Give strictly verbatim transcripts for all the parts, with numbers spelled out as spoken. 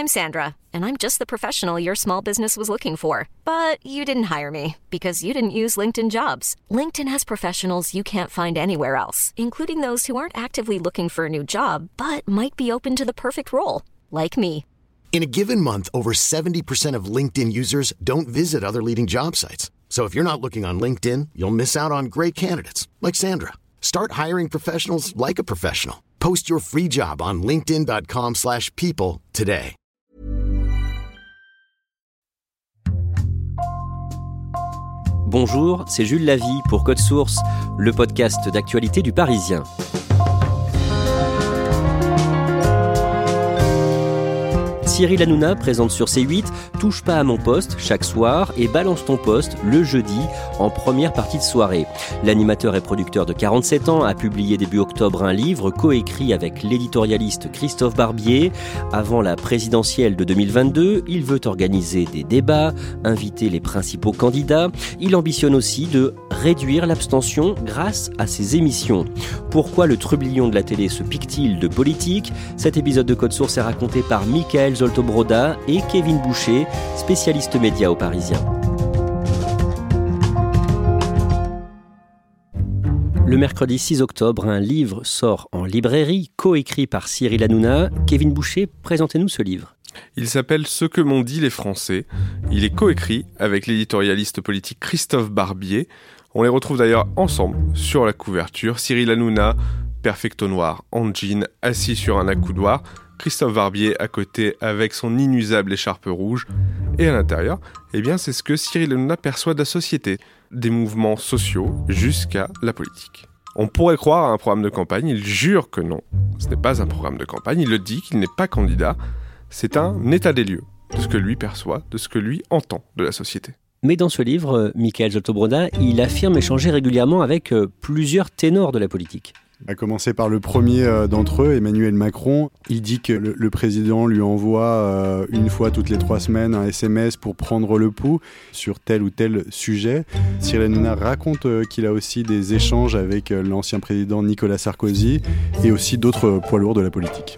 I'm Sandra, and I'm just the professional your small business was looking for. But you didn't hire me because you didn't use LinkedIn Jobs. LinkedIn has professionals you can't find anywhere else, including those who aren't actively looking for a new job, but might be open to the perfect role, like me. In a given month, over seventy percent of LinkedIn users don't visit other leading job sites. So if you're not looking on LinkedIn, you'll miss out on great candidates like Sandra. Start hiring professionals like a professional. Post your free job on linkedin.com slash people today. Bonjour, c'est Jules Lavie pour Code Source, le podcast d'actualité du Parisien. Cyril Hanouna présente sur C huit « Touche pas à mon poste » chaque soir et « Balance ton poste » le jeudi en première partie de soirée. L'animateur et producteur de quarante-sept ans a publié début octobre un livre coécrit avec l'éditorialiste Christophe Barbier. Avant la présidentielle de deux mille vingt-deux, il veut organiser des débats, inviter les principaux candidats. Il ambitionne aussi de réduire l'abstention grâce à ses émissions. Pourquoi le trublion de la télé se pique-t-il de politique ? Cet épisode de Code Source est raconté par Mickaël Zolto-Broda et Kevin Boucher, spécialiste médias au Parisien. Le mercredi six octobre, un livre sort en librairie, coécrit par Cyril Hanouna. Kevin Boucher, présentez-nous ce livre. Il s'appelle « Ce que m'ont dit les Français ». Il est coécrit avec l'éditorialiste politique Christophe Barbier. On les retrouve d'ailleurs ensemble sur la couverture. Cyril Hanouna, perfecto noir, en jean, assis sur un accoudoir. Christophe Barbier à côté avec son inusable écharpe rouge. Et à l'intérieur, eh bien, c'est ce que Cyril Hanouna perçoit de la société, des mouvements sociaux jusqu'à la politique. On pourrait croire à un programme de campagne, il jure que non, ce n'est pas un programme de campagne, il le dit qu'il n'est pas candidat, c'est un état des lieux de ce que lui perçoit, de ce que lui entend de la société. Mais dans ce livre, Mickaël Zolto-Broda, il affirme échanger régulièrement avec plusieurs ténors de la politique. À commencer par le premier euh, d'entre eux, Emmanuel Macron. Il dit que le, le président lui envoie euh, une fois toutes les trois semaines un S M S pour prendre le pouls sur tel ou tel sujet. Cyril Hanouna raconte euh, qu'il a aussi des échanges avec euh, l'ancien président Nicolas Sarkozy et aussi d'autres euh, poids lourds de la politique.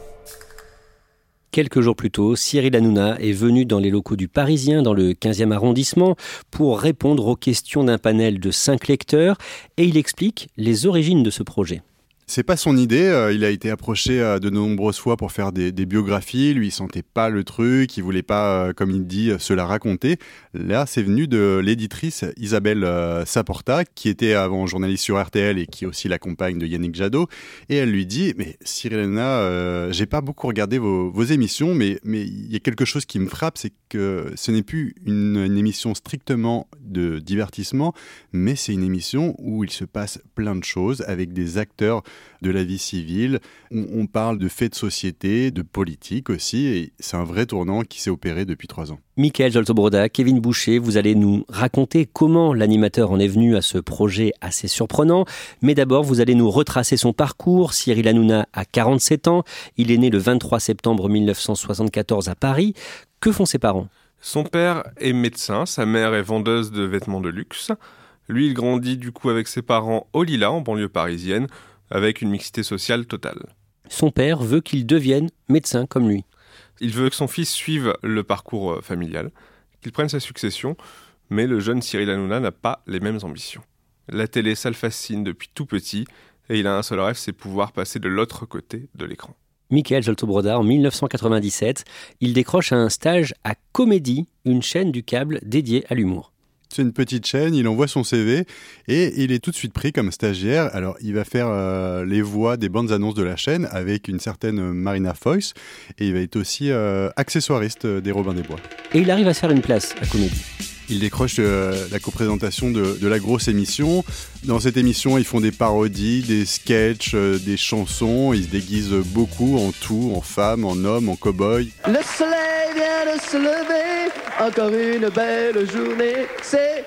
Quelques jours plus tôt, Cyril Hanouna est venu dans les locaux du Parisien, dans le quinzième arrondissement, pour répondre aux questions d'un panel de cinq lecteurs et il explique les origines de ce projet. C'est pas son idée, euh, il a été approché euh, de nombreuses fois pour faire des, des biographies, lui il sentait pas le truc, il voulait pas, euh, comme il dit, euh, se la raconter. Là c'est venu de l'éditrice Isabelle euh, Saporta, qui était avant journaliste sur R T L et qui est aussi la compagne de Yannick Jadot, et elle lui dit « Mais Cyril Hanouna, euh, j'ai pas beaucoup regardé vos, vos émissions, mais mais il y a quelque chose qui me frappe, c'est que ce n'est plus une, une émission strictement de divertissement, mais c'est une émission où il se passe plein de choses avec des acteurs de la vie civile. On, on parle de faits de société, de politique aussi, et c'est un vrai tournant qui s'est opéré depuis trois ans. Mickaël Zolto-Broda, Kevin Boucher, vous allez nous raconter comment l'animateur en est venu à ce projet assez surprenant. Mais d'abord, vous allez nous retracer son parcours. Cyril Hanouna a quarante-sept ans. Il est né le vingt-trois septembre mille neuf cent soixante-quatorze à Paris. Que font ses parents ? Son père est médecin, sa mère est vendeuse de vêtements de luxe. Lui, il grandit du coup avec ses parents au Lilas, en banlieue parisienne, avec une mixité sociale totale. Son père veut qu'il devienne médecin comme lui. Il veut que son fils suive le parcours familial, qu'il prenne sa succession, mais le jeune Cyril Hanouna n'a pas les mêmes ambitions. La télé, ça le fascine depuis tout petit, et il a un seul rêve, c'est pouvoir passer de l'autre côté de l'écran. Mickaël Zolto-Broda, en mille neuf cent quatre-vingt-dix-sept, il décroche un stage à Comédie, une chaîne du câble dédiée à l'humour. C'est une petite chaîne, il envoie son C V et il est tout de suite pris comme stagiaire. Alors, il va faire euh, les voix des bandes annonces de la chaîne avec une certaine Marina Foïs et il va être aussi euh, accessoiriste des Robin des Bois. Et il arrive à se faire une place à Comédie. Il décroche euh, la coprésentation de, de la grosse émission. Dans cette émission, ils font des parodies, des sketchs, euh, des chansons. Ils se déguisent beaucoup en tout, en femme, en homme, en cow-boy. Le soleil vient de se lever, encore une belle journée. C'est...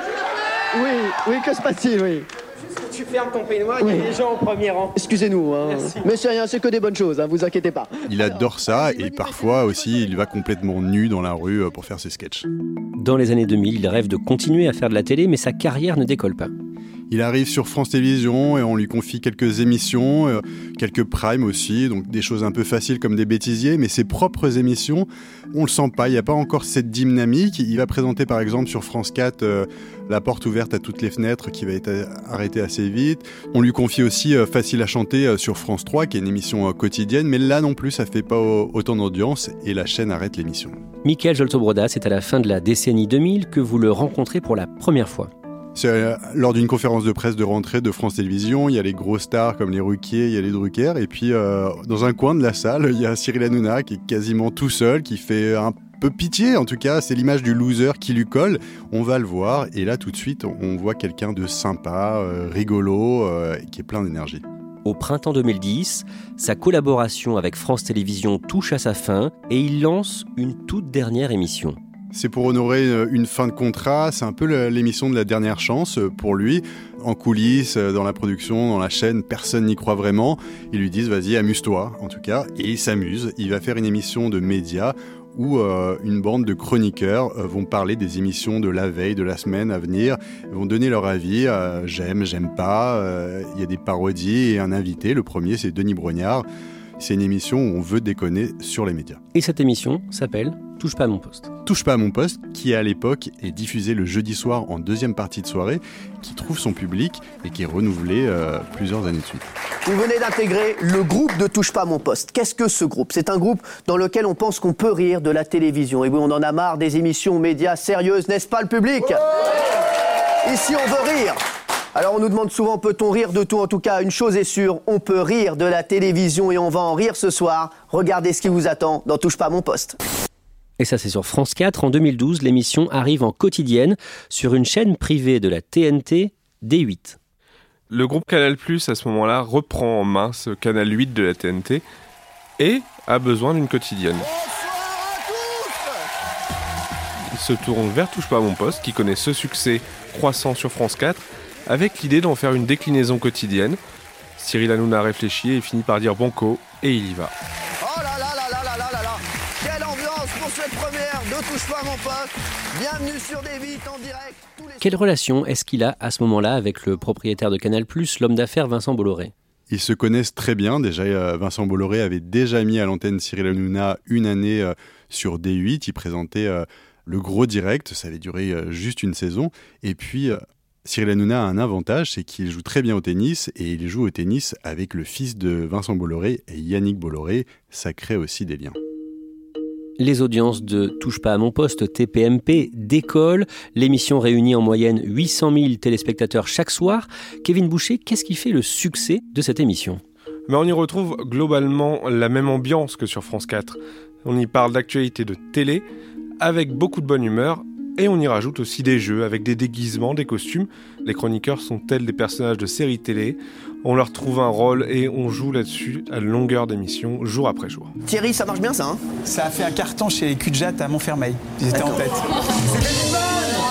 Oui, oui, que se passe-t-il, oui. Tu fermes ton peignoir, il y a des gens au premier rang. Excusez-nous, hein. Merci. Mais c'est rien, c'est que des bonnes choses, hein, vous inquiétez pas. Il adore ça et parfois aussi il va complètement nu dans la rue pour faire ses sketchs. Dans les années deux mille, il rêve de continuer à faire de la télé, mais sa carrière ne décolle pas. Il arrive sur France Télévisions et on lui confie quelques émissions, euh, quelques primes aussi, donc des choses un peu faciles comme des bêtisiers, mais ses propres émissions, on le sent pas, il n'y a pas encore cette dynamique. Il va présenter par exemple sur France quatre euh, La porte ouverte à toutes les fenêtres qui va être arrêtée assez vite. On lui confie aussi euh, Facile à chanter euh, sur France trois, qui est une émission euh, quotidienne, mais là non plus ça fait pas euh, autant d'audience et la chaîne arrête l'émission. Mickaël Jolto-Broda, c'est à la fin de la décennie deux mille que vous le rencontrez pour la première fois. C'est lors d'une conférence de presse de rentrée de France Télévisions, il y a les gros stars comme les Ruquier, il y a les Drucker, et puis euh, dans un coin de la salle, il y a Cyril Hanouna qui est quasiment tout seul, qui fait un peu pitié, en tout cas, c'est l'image du loser qui lui colle. On va le voir, et là tout de suite, on voit quelqu'un de sympa, euh, rigolo, euh, qui est plein d'énergie. Au printemps deux mille dix, sa collaboration avec France Télévisions touche à sa fin et il lance une toute dernière émission. C'est pour honorer une fin de contrat, c'est un peu l'émission de la dernière chance pour lui. En coulisses, dans la production, dans la chaîne, personne n'y croit vraiment. Ils lui disent « vas-y, amuse-toi » en tout cas, et il s'amuse. Il va faire une émission de médias où euh, une bande de chroniqueurs euh, vont parler des émissions de la veille, de la semaine à venir, vont donner leur avis, euh, j'aime, j'aime pas, euh, il y a des parodies et un invité. Le premier, c'est Denis Brognard. C'est une émission où on veut déconner sur les médias. Et cette émission s'appelle « Touche pas à mon poste ». Touche pas à mon poste, qui à l'époque est diffusée le jeudi soir en deuxième partie de soirée, qui trouve son public et qui est renouvelé euh, plusieurs années de suite. Vous venez d'intégrer le groupe de Touche pas à mon poste. Qu'est-ce que ce groupe ? C'est un groupe dans lequel on pense qu'on peut rire de la télévision. Et oui, on en a marre des émissions médias sérieuses, n'est-ce pas le public ? Ici, on veut rire. Alors on nous demande souvent, peut-on rire de tout ? En tout cas, une chose est sûre, on peut rire de la télévision et on va en rire ce soir. Regardez ce qui vous attend dans Touche pas à mon poste. Et ça, c'est sur France quatre. En deux mille douze, l'émission arrive en quotidienne sur une chaîne privée de la T N T, D huit. Le groupe Canal+, à ce moment-là, reprend en main ce Canal huit de la T N T et a besoin d'une quotidienne. Il se tourne vers Touche pas à mon poste, qui connaît ce succès croissant sur France quatre, avec l'idée d'en faire une déclinaison quotidienne. Cyril Hanouna réfléchit et finit par dire banco, et il y va. Oh là là là là là là là là ! Quelle ambiance pour cette première de Touche pas à mon poste. Bienvenue sur D huit en direct. Tous les... Quelle relation est-ce qu'il a à ce moment-là avec le propriétaire de Canal+, l'homme d'affaires Vincent Bolloré ? Ils se connaissent très bien. Déjà, euh, Vincent Bolloré avait déjà mis à l'antenne Cyril Hanouna une année euh, sur D huit. Il présentait euh, le gros direct. Ça avait duré euh, juste une saison. Et puis... Euh, Cyril Hanouna a un avantage, c'est qu'il joue très bien au tennis et il joue au tennis avec le fils de Vincent Bolloré et Yannick Bolloré. Ça crée aussi des liens. Les audiences de Touche pas à mon poste, T P M P, décollent. L'émission réunit en moyenne huit cent mille téléspectateurs chaque soir. Kevin Boucher, qu'est-ce qui fait le succès de cette émission ? Mais on y retrouve globalement la même ambiance que sur France quatre. On y parle d'actualité de télé, avec beaucoup de bonne humeur. Et on y rajoute aussi des jeux avec des déguisements, des costumes. Les chroniqueurs sont tels des personnages de séries télé. On leur trouve un rôle et on joue là-dessus à longueur d'émission, jour après jour. Thierry, ça marche bien ça, hein ? Ça a fait un carton chez les Cul-de-Jatte à Montfermeil. Ils étaient en tête. C'était une bonne !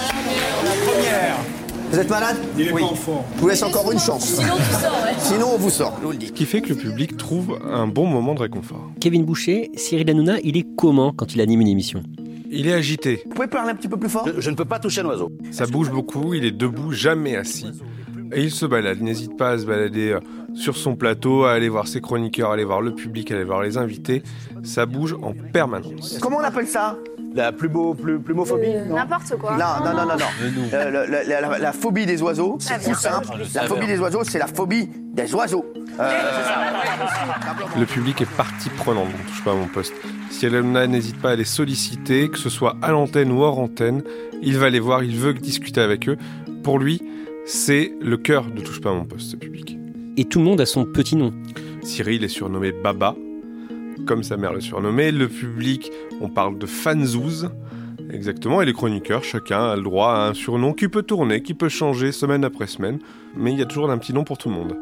La première. Vous êtes malade ? Il est oui. pas en forme. Je vous laisse encore une chance. Sinon, tu sors, ouais. Sinon, on vous sort, je vous le dis. Ce qui fait que le public trouve un bon moment de réconfort. Kevin Boucher, Cyril Hanouna, il est comment quand il anime une émission ? Il est agité. Vous pouvez parler un petit peu plus fort ? je, je ne peux pas toucher un oiseau. Ça bouge beaucoup, il est debout, jamais assis. Et il se balade, il n'hésite pas à se balader sur son plateau, à aller voir ses chroniqueurs, à aller voir le public, à aller voir les invités. Ça bouge en permanence. Comment on appelle ça ? La plus beau, plus, plumophobie euh, N'importe quoi. Non, non, non, non, non. Euh, la, la, la, la phobie des oiseaux, c'est tout simple. La phobie des oiseaux, c'est la phobie des oiseaux. Euh, c'est ça. Le public est partie prenante, on touche pas à mon poste. Si Hanouna n'hésite pas à les solliciter, que ce soit à l'antenne ou hors antenne, il va les voir, il veut discuter avec eux. Pour lui, c'est le cœur de Touche pas à mon poste, ce public. Et tout le monde a son petit nom. Cyril est surnommé Baba, comme sa mère le surnommait. Le public, on parle de fanzouz, exactement. Et les chroniqueurs, chacun a le droit à un surnom qui peut tourner, qui peut changer semaine après semaine. Mais il y a toujours un petit nom pour tout le monde.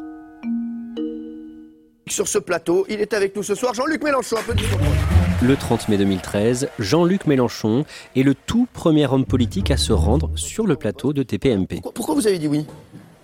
Sur ce plateau, il est avec nous ce soir, Jean-Luc Mélenchon, un peu de microphone. Le trente mai deux mille treize, Jean-Luc Mélenchon est le tout premier homme politique à se rendre sur le plateau de T P M P. Pourquoi, pourquoi vous avez dit oui ?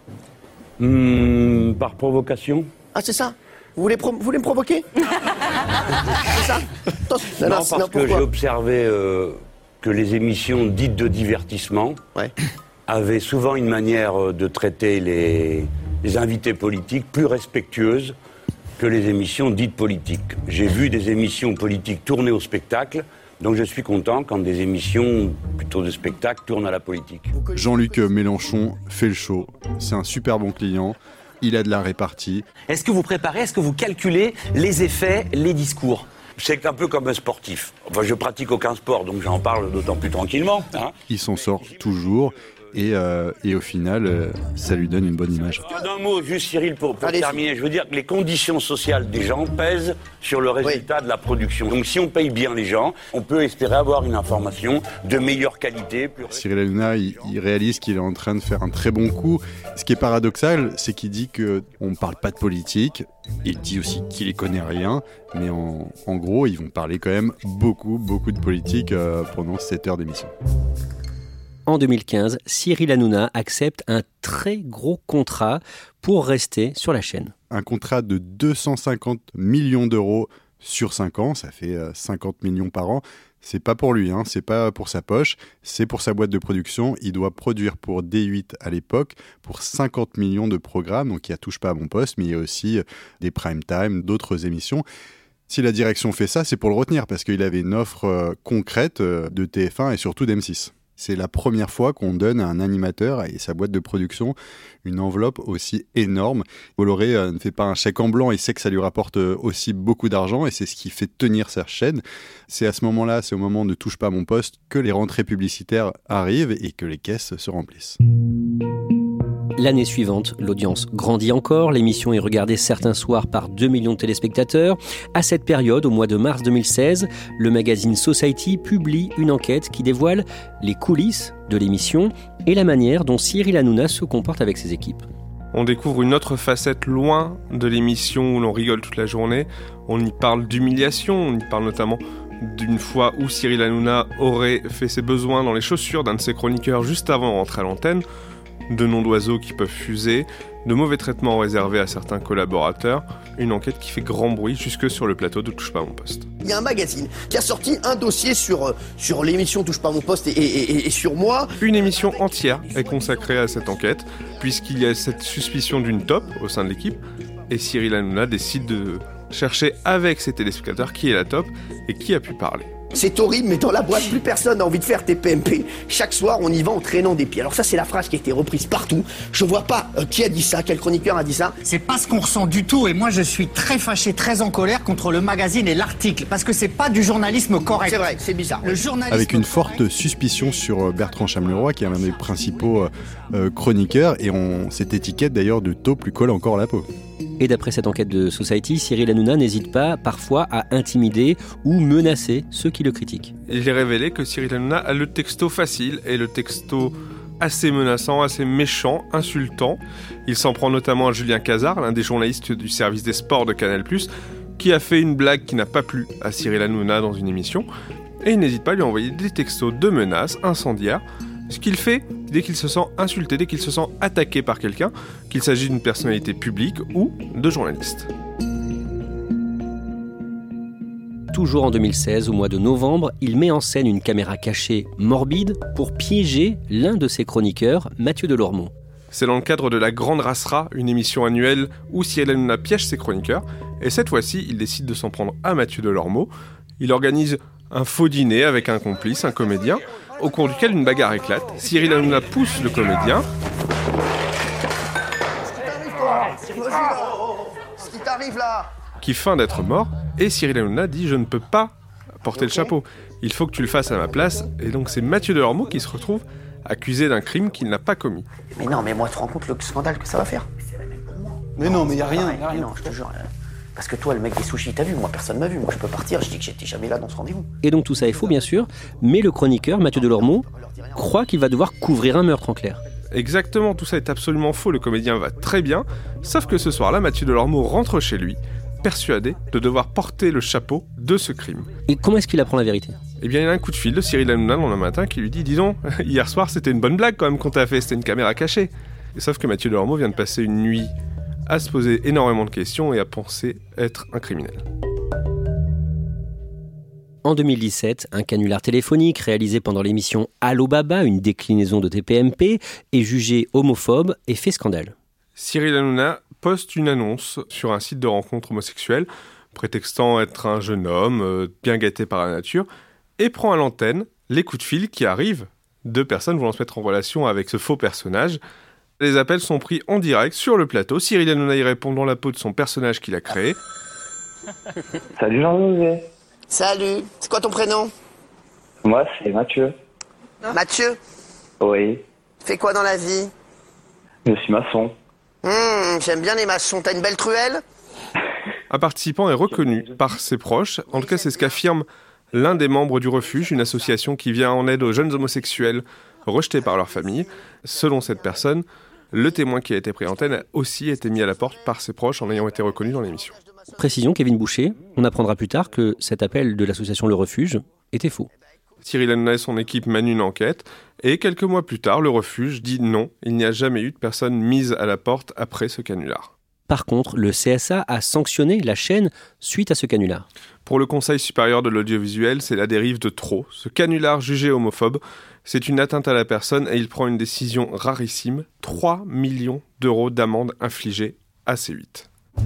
Mmh, par provocation. Ah, c'est ça ? Vous voulez, pro- vous voulez me provoquer ? C'est ça ? Non, non, non parce que j'ai observé euh, que les émissions dites de divertissement ouais. avait souvent une manière de traiter les, les invités politiques plus respectueuse que les émissions dites politiques. J'ai vu des émissions politiques tourner au spectacle, donc je suis content quand des émissions plutôt de spectacle tournent à la politique. Jean-Luc Mélenchon fait le show. C'est un super bon client. Il a de la répartie. Est-ce que vous préparez, est-ce que vous calculez les effets, les discours ? C'est un peu comme un sportif. Enfin, je pratique aucun sport, donc j'en parle d'autant plus tranquillement. Hein. Il s'en sort toujours. Et, euh, et au final, euh, ça lui donne une bonne image. Un mot, juste Cyril, pour, pour terminer. Je veux dire que les conditions sociales des gens pèsent sur le résultat oui. de la production. Donc si on paye bien les gens, on peut espérer avoir une information de meilleure qualité. Plus... Cyril Hanouna, il, il réalise qu'il est en train de faire un très bon coup. Ce qui est paradoxal, c'est qu'il dit qu'on ne parle pas de politique. Il dit aussi qu'il ne connaît rien. Mais en, en gros, ils vont parler quand même beaucoup, beaucoup de politique euh, pendant cette heure d'émission. En deux mille quinze, Cyril Hanouna accepte un très gros contrat pour rester sur la chaîne. Un contrat de deux cent cinquante millions d'euros sur cinq ans, ça fait cinquante millions par an. C'est pas pour lui, hein, c'est pas pour sa poche, c'est pour sa boîte de production. Il doit produire pour D huit à l'époque pour cinquante millions de programmes. Donc il y a Touche pas à mon poste, mais il y a aussi des prime time, d'autres émissions. Si la direction fait ça, c'est pour le retenir parce qu'il avait une offre concrète de T F un et surtout d'M six. C'est la première fois qu'on donne à un animateur et sa boîte de production une enveloppe aussi énorme. Bolloré ne fait pas un chèque en blanc, il sait que ça lui rapporte aussi beaucoup d'argent et c'est ce qui fait tenir sa chaîne. C'est à ce moment-là, c'est au moment de Touche pas à mon poste que les rentrées publicitaires arrivent et que les caisses se remplissent. L'année suivante, l'audience grandit encore. L'émission est regardée certains soirs par deux millions de téléspectateurs. À cette période, au mois de mars deux mille seize, le magazine Society publie une enquête qui dévoile les coulisses de l'émission et la manière dont Cyril Hanouna se comporte avec ses équipes. On découvre une autre facette loin de l'émission où l'on rigole toute la journée. On y parle d'humiliation, on y parle notamment d'une fois où Cyril Hanouna aurait fait ses besoins dans les chaussures d'un de ses chroniqueurs juste avant de rentrer à l'antenne. De noms d'oiseaux qui peuvent fuser, de mauvais traitements réservés à certains collaborateurs, une enquête qui fait grand bruit jusque sur le plateau de Touche pas à mon poste. Il y a un magazine qui a sorti un dossier sur, sur l'émission Touche pas à mon poste et, et, et, et sur moi. Une émission entière est consacrée à cette enquête, puisqu'il y a cette suspicion d'une taupe au sein de l'équipe, et Cyril Hanouna décide de chercher avec ses téléspectateurs qui est la taupe et qui a pu parler. C'est horrible, mais dans la boîte, plus personne n'a envie de faire T P M P. Chaque soir, on y va en traînant des pieds. Alors ça, c'est la phrase qui a été reprise partout. Je vois pas euh, qui a dit ça, quel chroniqueur a dit ça. C'est pas ce qu'on ressent du tout. Et moi, je suis très fâché, très en colère contre le magazine et l'article. Parce que c'est pas du journalisme correct. C'est vrai, c'est bizarre. Le journalisme Avec une forte suspicion sur Bertrand Chameroy, qui est un des principaux euh, chroniqueurs. Et on, cette étiquette, d'ailleurs, de taupe lui colle encore à la peau. Et d'après cette enquête de Society, Cyril Hanouna n'hésite pas parfois à intimider ou menacer ceux qui le critiquent. Il est révélé que Cyril Hanouna a le texto facile et le texto assez menaçant, assez méchant, insultant. Il s'en prend notamment à Julien Cazard, l'un des journalistes du service des sports de Canal plus, qui a fait une blague qui n'a pas plu à Cyril Hanouna dans une émission. Et il n'hésite pas à lui envoyer des textos de menaces incendiaires. Ce qu'il fait dès qu'il se sent insulté, dès qu'il se sent attaqué par quelqu'un, qu'il s'agit d'une personnalité publique ou de journaliste. Toujours en deux mille seize, au mois de novembre, il met en scène une caméra cachée morbide pour piéger l'un de ses chroniqueurs, Mathieu Delormeau. C'est dans le cadre de la Grande Rassera, une émission annuelle où Cyril Hanouna piège ses chroniqueurs. Et cette fois-ci, il décide de s'en prendre à Mathieu Delormeau. Il organise un faux dîner avec un complice, un comédien, au cours duquel une bagarre éclate. Cyril Hanouna pousse le comédien. Ce qui t'arrive là ? Qui feint d'être mort, et Cyril Hanouna dit « Je ne peux pas porter le chapeau, il faut que tu le fasses à ma place ». Et donc c'est Mathieu Delormeau qui se retrouve accusé d'un crime qu'il n'a pas commis. Mais non, mais moi, tu te rends compte le scandale que ça va faire ? Mais non, mais il n'y a rien. Mais non, je te jure. Parce que toi, le mec des sushis, t'as vu, moi personne m'a vu. Moi je peux partir, je dis que j'étais jamais là dans ce rendez-vous. Et donc tout ça est faux, bien sûr, mais le chroniqueur, Mathieu Delormeau, croit qu'il va devoir couvrir un meurtre en clair. Exactement, tout ça est absolument faux, le comédien va très bien, sauf que ce soir-là, Mathieu Delormeau rentre chez lui, persuadé de devoir porter le chapeau de ce crime. Et comment est-ce qu'il apprend la vérité ? Eh bien, il a un coup de fil de Cyril Hanouna le matin qui lui dit « Dis donc, hier soir, c'était une bonne blague quand même qu'on t'a fait, c'était une caméra cachée. » Sauf que Mathieu Delormeau vient de passer une nuit à se poser énormément de questions et à penser être un criminel. En deux mille dix-sept, un canular téléphonique réalisé pendant l'émission Allo Baba, une déclinaison de T P M P, est jugé homophobe et fait scandale. Cyril Hanouna poste une annonce sur un site de rencontre homosexuelle, prétextant être un jeune homme euh, bien gâté par la nature, et prend à l'antenne les coups de fil qui arrivent de personnes voulant se mettre en relation avec ce faux personnage. Les appels sont pris en direct sur le plateau. Cyril Hanouna y répond dans la peau de son personnage qu'il a créé. Salut Jean-José. Salut, c'est quoi ton prénom? Moi, c'est Mathieu. Mathieu? Oui. Tu fais quoi dans la vie? Je suis maçon. Mmh, j'aime bien les maçons. T'as une belle truelle? Un participant est reconnu par ses proches. En tout cas, c'est ce qu'affirme l'un des membres du Refuge, une association qui vient en aide aux jeunes homosexuels rejetés par leur famille. Selon cette personne, le témoin qui a été pris en antenne a aussi été mis à la porte par ses proches en ayant été reconnu dans l'émission. Précision, Kevin Boucher, on apprendra plus tard que cet appel de l'association Le Refuge était faux. Cyril Hanouna et son équipe mènent une enquête et quelques mois plus tard, Le Refuge dit non, il n'y a jamais eu de personne mise à la porte après ce canular. Par contre, le C S A a sanctionné la chaîne suite à ce canular. Pour le Conseil supérieur de l'audiovisuel, c'est la dérive de trop. Ce canular jugé homophobe, c'est une atteinte à la personne et il prend une décision rarissime, trois millions d'euros d'amende infligée à C huit.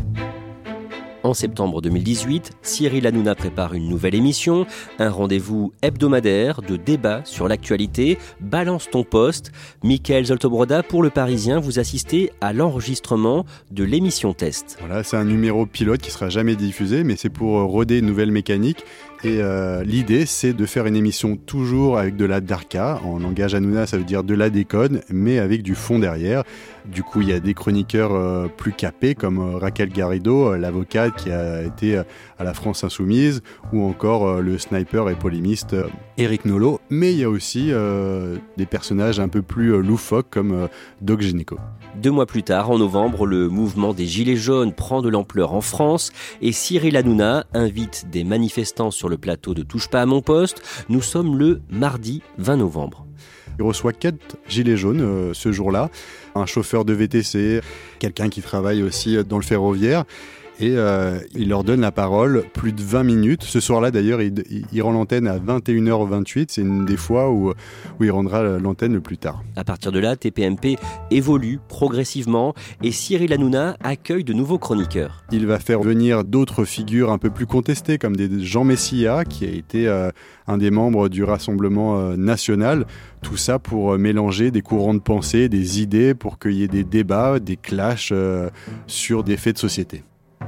En septembre deux mille dix-huit, Cyril Hanouna prépare une nouvelle émission, un rendez-vous hebdomadaire de débat sur l'actualité, Balance ton poste. Mickaël Zoltobroda, pour Le Parisien, vous assistez à l'enregistrement de l'émission test. Voilà, c'est un numéro pilote qui ne sera jamais diffusé, mais c'est pour roder une nouvelle mécanique. Et euh, l'idée, c'est de faire une émission toujours avec de la darka. En langage Hanouna, ça veut dire de la déconne, mais avec du fond derrière. Du coup, il y a des chroniqueurs euh, plus capés, comme euh, Raquel Garrido, euh, l'avocate qui a été euh, à la France Insoumise, ou encore euh, le sniper et polémiste euh, Éric Nolot. Mais il y a aussi euh, des personnages un peu plus euh, loufoques, comme euh, Doc Gynéco. Deux mois plus tard, en novembre, le mouvement des Gilets jaunes prend de l'ampleur en France et Cyril Hanouna invite des manifestants sur le plateau de Touche pas à mon poste. Nous sommes le mardi vingt novembre. Il reçoit quatre gilets jaunes euh, ce jour-là, un chauffeur de V T C, quelqu'un qui travaille aussi dans le ferroviaire. Et euh, il leur donne la parole plus de vingt minutes. Ce soir-là, d'ailleurs, il, il, il rend l'antenne à vingt et une heures vingt-huit. C'est une des fois où, où il rendra l'antenne le plus tard. À partir de là, T P M P évolue progressivement et Cyril Hanouna accueille de nouveaux chroniqueurs. Il va faire venir d'autres figures un peu plus contestées, comme des Jean Messia, qui a été euh, un des membres du Rassemblement euh, national. Tout ça pour euh, mélanger des courants de pensée, des idées, pour qu'il y ait des débats, des clashs euh, sur des faits de société.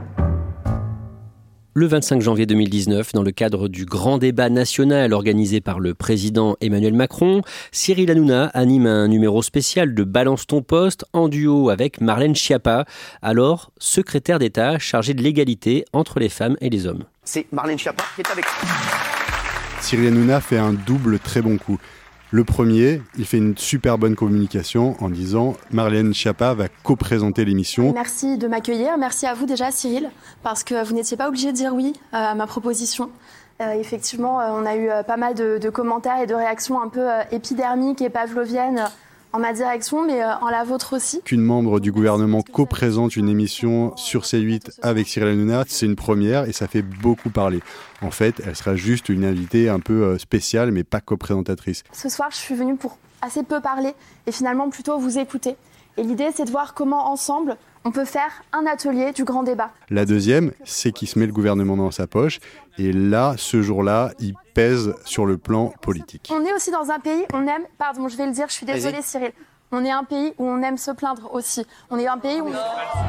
Le vingt-cinq janvier deux mille dix-neuf, dans le cadre du grand débat national organisé par le président Emmanuel Macron, Cyril Hanouna anime un numéro spécial de Balance ton poste en duo avec Marlène Schiappa, alors secrétaire d'État chargée de l'égalité entre les femmes et les hommes. C'est Marlène Schiappa qui est avec nous. Cyril Hanouna fait un double très bon coup. Le premier, il fait une super bonne communication en disant Marlène Schiappa va co-présenter l'émission. Merci de m'accueillir, merci à vous déjà Cyril, parce que vous n'étiez pas obligé de dire oui à ma proposition. Euh, effectivement, on a eu pas mal de, de commentaires et de réactions un peu épidermiques et pavloviennes en ma direction, mais en la vôtre aussi. Qu'une membre du gouvernement co-présente une émission sur C huit avec Cyril Hanouna, c'est une première et ça fait beaucoup parler. En fait, elle sera juste une invitée un peu spéciale, mais pas co-présentatrice. Ce soir, je suis venue pour assez peu parler et finalement plutôt vous écouter. Et l'idée, c'est de voir comment ensemble, on peut faire un atelier du grand débat. La deuxième, c'est qu'il se met le gouvernement dans sa poche. Et là, ce jour-là, il pèse sur le plan politique. On est aussi dans un pays, on aime, pardon, je vais le dire, je suis désolée Cyril, on est un pays où on aime se plaindre aussi. On est un pays où...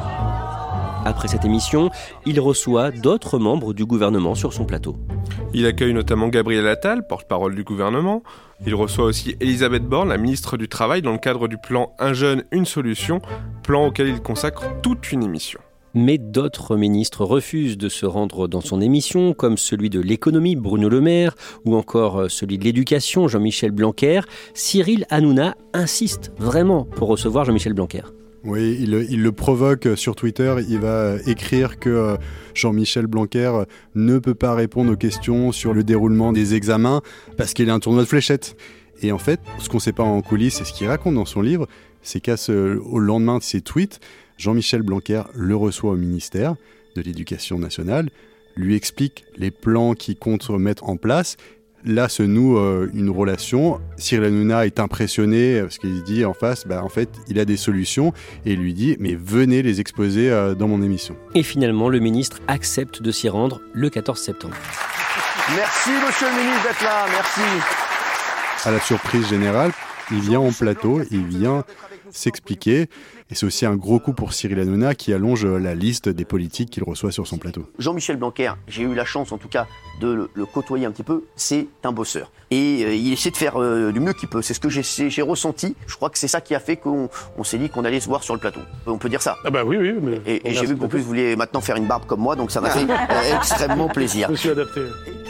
Après cette émission, il reçoit d'autres membres du gouvernement sur son plateau. Il accueille notamment Gabriel Attal, porte-parole du gouvernement. Il reçoit aussi Elisabeth Borne, la ministre du Travail, dans le cadre du plan Un jeune, une solution, plan auquel il consacre toute une émission. Mais d'autres ministres refusent de se rendre dans son émission, comme celui de l'économie, Bruno Le Maire, ou encore celui de l'éducation, Jean-Michel Blanquer. Cyril Hanouna insiste vraiment pour recevoir Jean-Michel Blanquer. Oui, il, il le provoque sur Twitter. Il va écrire que Jean-Michel Blanquer ne peut pas répondre aux questions sur le déroulement des examens parce qu'il a un tournoi de fléchettes. Et en fait, ce qu'on ne sait pas en coulisses, et ce qu'il raconte dans son livre, c'est qu'au lendemain de ses tweets, Jean-Michel Blanquer le reçoit au ministère de l'Éducation nationale, lui explique les plans qu'il compte mettre en place. Là se noue euh, une relation. Cyril Hanouna est impressionné parce qu'il dit en face, bah, en fait, il a des solutions et il lui dit mais venez les exposer euh, dans mon émission. Et finalement, le ministre accepte de s'y rendre le quatorze septembre. Merci monsieur le ministre d'être là, merci. À la surprise générale, il vient en plateau, il vient s'expliquer. Et c'est aussi un gros coup pour Cyril Hanouna qui allonge la liste des politiques qu'il reçoit sur son plateau. Jean-Michel Blanquer, j'ai eu la chance en tout cas de le, le côtoyer un petit peu, c'est un bosseur. Et euh, il essaie de faire euh, du mieux qu'il peut, c'est ce que j'ai, j'ai ressenti. Je crois que c'est ça qui a fait qu'on on s'est dit qu'on allait se voir sur le plateau. On peut dire ça. Ah bah oui, oui. Mais et et j'ai vu qu'en plus vous vouliez maintenant faire une barbe comme moi, donc ça m'a fait euh, extrêmement plaisir. Je me suis adapté.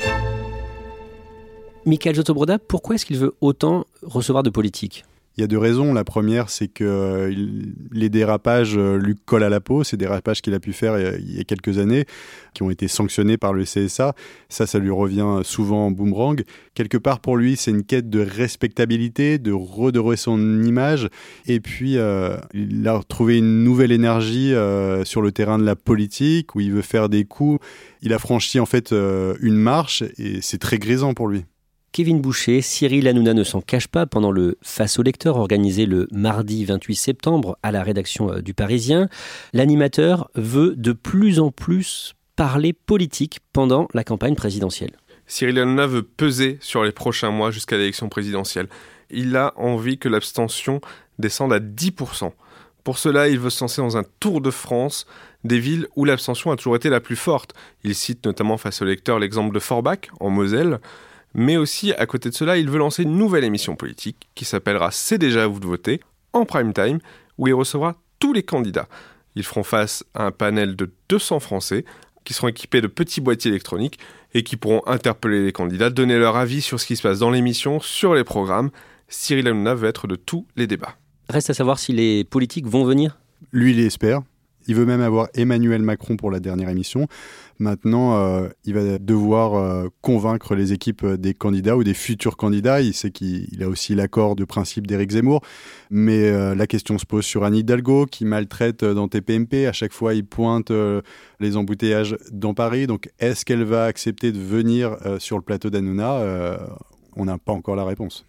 Mickaël Zottobroda, pourquoi est-ce qu'il veut autant recevoir de politiques ? Il y a deux raisons. La première, c'est que euh, les dérapages euh, lui collent à la peau. Ces dérapages qu'il a pu faire euh, il y a quelques années, qui ont été sanctionnés par le C S A. Ça, ça lui revient souvent en boomerang. Quelque part, pour lui, c'est une quête de respectabilité, de redorer son image. Et puis, euh, il a retrouvé une nouvelle énergie euh, sur le terrain de la politique, où il veut faire des coups. Il a franchi en fait euh, une marche, et c'est très grisant pour lui. Kevin Boucher, Cyril Hanouna ne s'en cache pas pendant le Face au lecteur organisé le mardi vingt-huit septembre à la rédaction du Parisien. L'animateur veut de plus en plus parler politique pendant la campagne présidentielle. Cyril Hanouna veut peser sur les prochains mois jusqu'à l'élection présidentielle. Il a envie que l'abstention descende à dix pour cent. Pour cela, il veut se lancer dans un tour de France des villes où l'abstention a toujours été la plus forte. Il cite notamment Face au lecteur l'exemple de Forbach, en Moselle. Mais aussi, à côté de cela, il veut lancer une nouvelle émission politique qui s'appellera « C'est déjà à vous de voter » en prime time, où il recevra tous les candidats. Ils feront face à un panel de deux cents Français qui seront équipés de petits boîtiers électroniques et qui pourront interpeller les candidats, donner leur avis sur ce qui se passe dans l'émission, sur les programmes. Cyril Hanouna veut être de tous les débats. Reste à savoir si les politiques vont venir. Lui, il espère. Il veut même avoir Emmanuel Macron pour la dernière émission. Maintenant, euh, il va devoir euh, convaincre les équipes des candidats ou des futurs candidats. Il sait qu'il a aussi l'accord de principe d'Éric Zemmour. Mais euh, la question se pose sur Anne Hidalgo, qui maltraite dans T P M P. À chaque fois, il pointe euh, les embouteillages dans Paris. Donc, est-ce qu'elle va accepter de venir euh, sur le plateau d'Hanouna ? euh, On n'a pas encore la réponse.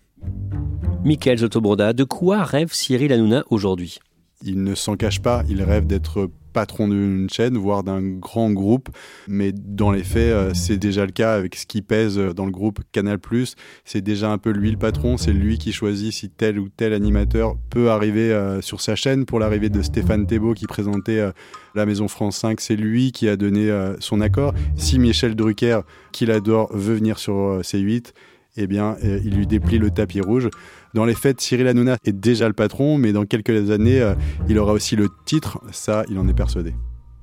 Mickaël Zottobroda, de quoi rêve Cyril Hanouna aujourd'hui ? Il ne s'en cache pas, il rêve d'être patron d'une chaîne, voire d'un grand groupe. Mais dans les faits, c'est déjà le cas avec ce qui pèse dans le groupe Canal plus. C'est déjà un peu lui le patron, c'est lui qui choisit si tel ou tel animateur peut arriver euh, sur sa chaîne. Pour l'arrivée de Stéphane Thébault qui présentait euh, la Maison France cinq, c'est lui qui a donné euh, son accord. Si Michel Drucker, qu'il adore, veut venir sur euh, C huit, eh bien, euh, il lui déplie le tapis rouge. Dans les faits, Cyril Hanouna est déjà le patron, mais dans quelques années, euh, il aura aussi le titre. Ça, il en est persuadé.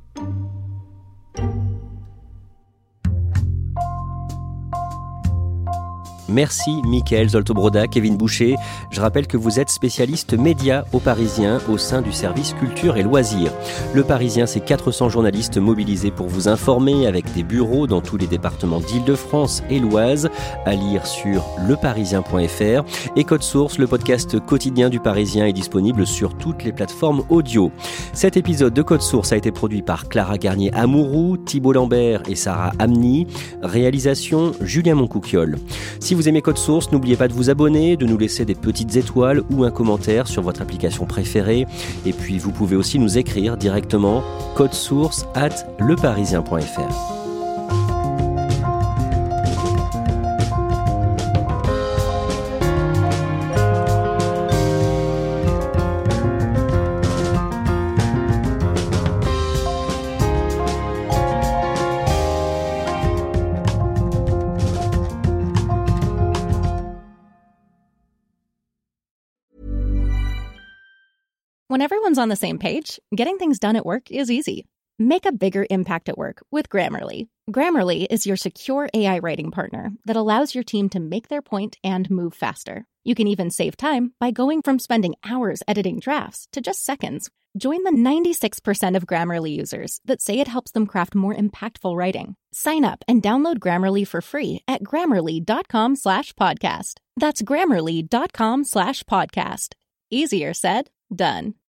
Merci Mickaël Zottobroda, Kevin Boucher. Je rappelle que vous êtes spécialiste médias au Parisien au sein du service culture et loisirs. Le Parisien, c'est quatre cents journalistes mobilisés pour vous informer avec des bureaux dans tous les départements d'Île-de-France et l'Oise, à lire sur leparisien point f r. Et Code Source, le podcast quotidien du Parisien, est disponible sur toutes les plateformes audio. Cet épisode de Code Source a été produit par Clara Garnier-Amouroux, Thibault Lambert et Sarah Amni. Réalisation, Julien Moncouquiol. Si vous aimez Code Source, n'oubliez pas de vous abonner, de nous laisser des petites étoiles ou un commentaire sur votre application préférée. Et puis, vous pouvez aussi nous écrire directement codesource arobase leparisien point f r. When everyone's on the same page, getting things done at work is easy. Make a bigger impact at work with Grammarly. Grammarly is your secure A I writing partner that allows your team to make their point and move faster. You can even save time by going from spending hours editing drafts to just seconds. Join the ninety-six percent of Grammarly users that say it helps them craft more impactful writing. Sign up and download Grammarly for free at grammarly.com slash podcast. That's grammarly.com slash podcast. Easier said, done.